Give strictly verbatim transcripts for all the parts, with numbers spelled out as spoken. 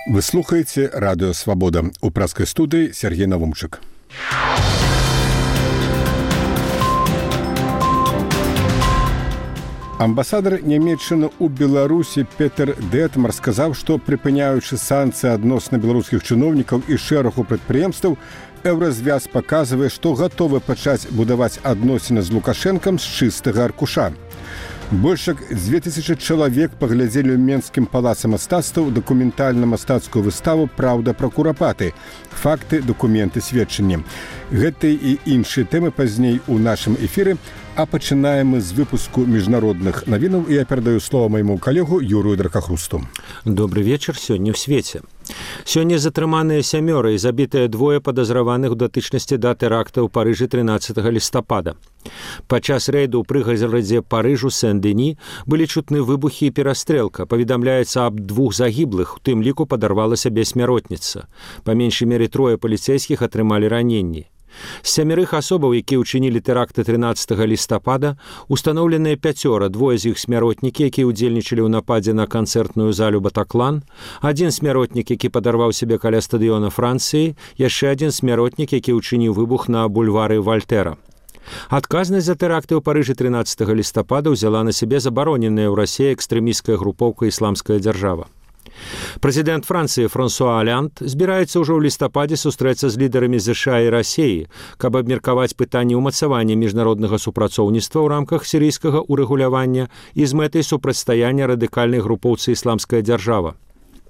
Вы слухаеце радыё Свабода. У праскай студыі Сергей Навумчык. Амбасадар Нямецчыны ў Беларусі Петер Детмар сказаў, што прыпыняючы санкцыі адносна беларускіх чыноўнікаў і шэрагу прадпрыемстваў, Еўразвяз паказвае, што гатовы пачаць будаваць адносіны з Лукашэнкам з чыстага аркуша. Больш як дзве тысячы чалавек паглядзелі ў Менскім палацы мастацтваў дакументальна-мастацкую выставу «Праўда пра курапаты. Факты, дакументы, сведчанні». Гэтыя і іншыя тэмы пазней у нашым эфіры, а пачынаем мы з выпуску міжнародных навінаў, і я перадаю слова майму калегу Юрыю Дракахрусту. Добрый вечар сёння ў свеце. Сёння затрыманыя сямёра і забітыя двое падазраваных у датычнасці да тэракта ў Парыжы трынаццатага лістапада. Падчас рэйду ў прыгарадзе Парыжу Сен-Дені былі чутны выбухі і перастрэлка. Паведамляецца аб двух загіблых, у тым ліку падарвалася бессмяротніца. Па меншай меры трое паліцэйскіх атрымалі раненні. З сямерых асобаў, якія ўчынілі тэракты трынаццатага лістапада, устаноўленыя пяцёра, двое з іх смяротнікі, якія ўдзельнічалі ў нападзе на канцэртную залю Батаклан, адзін смяротнік, які падарваў сябе каля стадыёна Францыі, яшчэ адзін смяротнік, які ўчыніў выбух на бульвары Вальтэра. Адказнасць за тэракты ў Парыжы трынаццатага лістапада ўзяла на сябе забароненая ў Расіі экстрэмісцкая групоўка «Ісламская дзяржава». Прэзідэнт Францыі Франсуа Алянт збіраецца ўжо ў лістападзе сустрэцца з лідарамі ЗША і Расіі, каб абмеркаваць пытанне ўмацавання міжнароднага супрацоўніцтва ў рамках сірыйскага ўрэгулявання і з мэтай супрацьстаяння радыкальнай групоўцы «Ісламская дзяржава».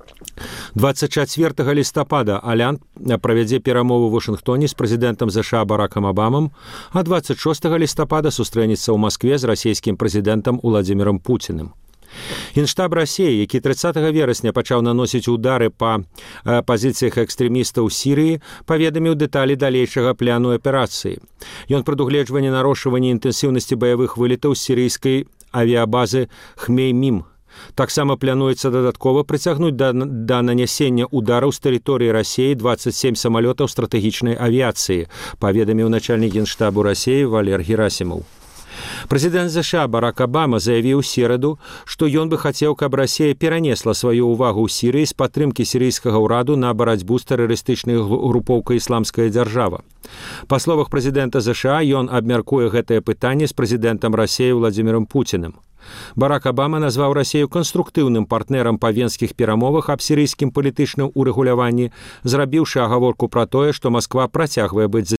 дваццаць чацвёртага лістапада Алянт правядзе перамовы ў Вашынгтоне з прэзідэнтам ЗША Баракам Абамам, а дваццаць шостага лістапада сустрэнецца ў Маскве з расійскім прэзідэнтам Уладзімірам Пуціным. Генштаб Расіі, які трыццатага верасня пачаў наносіць удары па пазіцыях экстрэмістаў у Сірыі, паведаміў дэталі далейшага пляну аперацыі. Ён прадугледжвае нарошчванне інтэнсіўнасці баявых вылетаў з сірыйскай авіябазы Хмеймім. Таксама плануецца дадаткова прыцягнуць да, да нанясення удараў з тэрыторыі Расіі дваццаць сем самалётаў стратэгічнай авіяцыі, паведаміў начальнік генштабу Расіі Валер Герасімаў. Прэзідэнт ЗША Барак Абама заявіў у сераду, што ён бы хацеў, каб Расія перанесла сваю ўвагу ў Сірыі з падтрымкі сірыйскага ўраду на барацьбу з тэрарыстычнай групоўкай «Ісламская дзяржава». Па словах прэзідэнта ЗША, ён абмяркуе гэтае пытанне з прэзідэнтам Расіі Уладзімірам Пуціным. Барак Абама назваў Расію канструктыўным партнерам па венскіх перамовах аб сірыйскім палітычным урэгуляванні, зрабіўшы агаворку пра тое, што Масква працягвае быць